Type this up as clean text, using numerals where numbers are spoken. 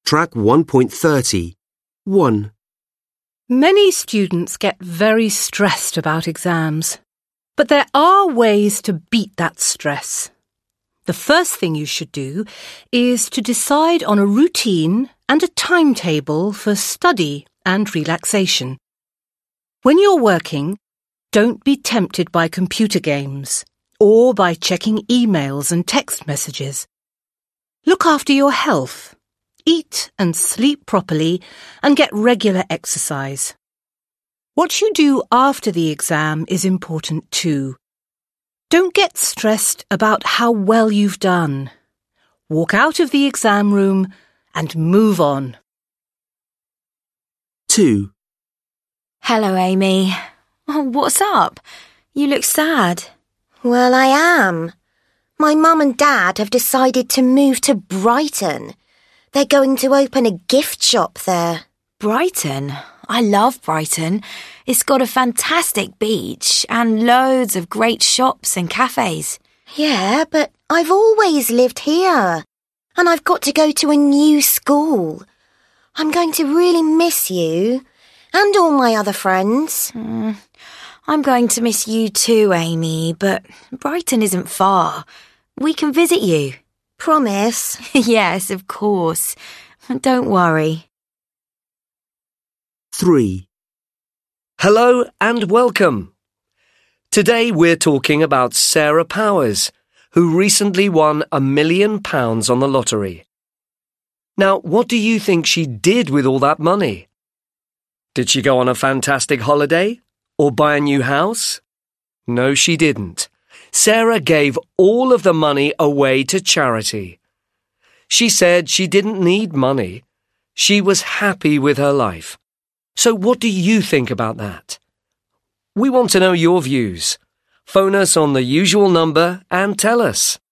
Track 1.30. 1. Many students get very stressed about exams, but there are ways to beat that stress. The first thing you should do is to decide on a routine and a timetable for study and relaxation. When you're working, don't be tempted by computer games or by checking emails and text messages. Look after your health. Eat and sleep properly and get regular exercise. What you do after the exam is important too. Don't get stressed about how well you've done. Walk out of the exam room and move on. 2. Hello, Amy. Oh, what's up? You look sad. Well, I am. My mum and dad have decided to move to Brighton. They're going to open a gift shop there. Brighton? I love Brighton. It's got a fantastic beach and loads of great shops and cafes. Yeah, but I've always lived here. And I've got to go to a new school. I'm going to really miss you. And all my other friends. I'm going to miss you too, Amy, but Brighton isn't far. We can visit you. Promise? Yes, of course. Don't worry. 3. Hello and welcome. Today we're talking about Sarah Powers, who recently won £1 million on the lottery. Now, what do you think she did with all that money? Did she go on a fantastic holiday? Or buy a new house? No, she didn't. Sarah gave all of the money away to charity. She said she didn't need money. She was happy with her life. So what do you think about that? We want to know your views. Phone us on the usual number and tell us.